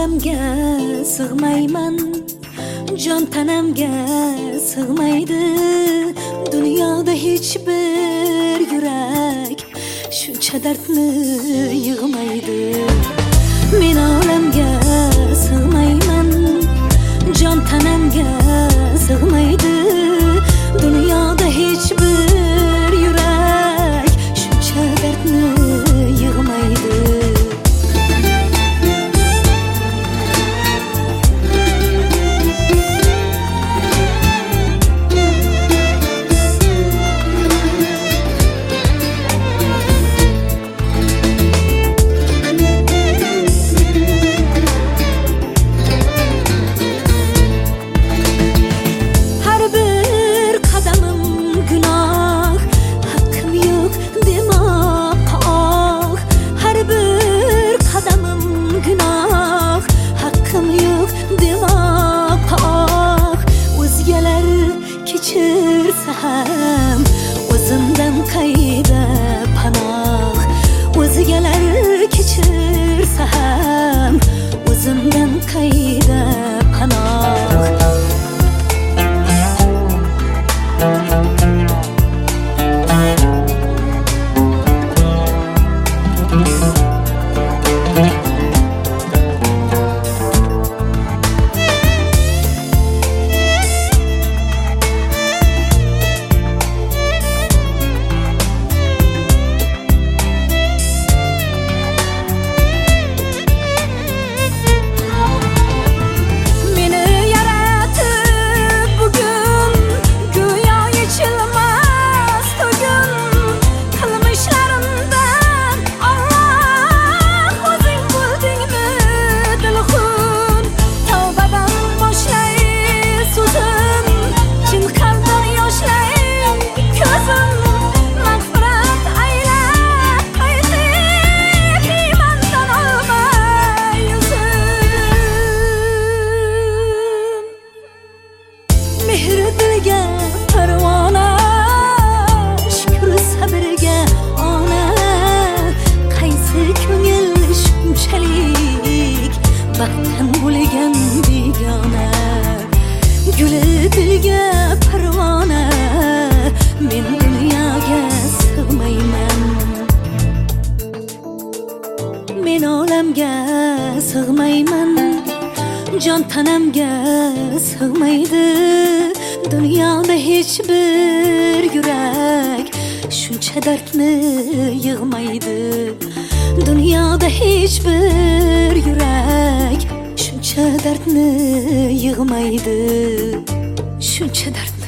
olamga sig'mayman, jon tanamga sig'maydi. Dunyoda hech bir yurak shuncha dardni yig'maydi. Men olamga sig'mayman, jon tanamga sig'maydi. Dunyoda hech bir yurak shuncha dardni yig'maydi. Kechirsam o'zimdan qayda panoh, o'zgalar kechirsa ham o'zimdan qayda panoh. Baxtdan bo'lgan begona, guli dilga parvona. Men dunyoga sig'mayman, men olamga sig'mayman, jon tanamga sig'maydi. Dunyoda hech bir yurak shuncha dardni yig'maydi. Dunyoda hech bir yurak shuncha dardni yig'maydi, shuncha dardni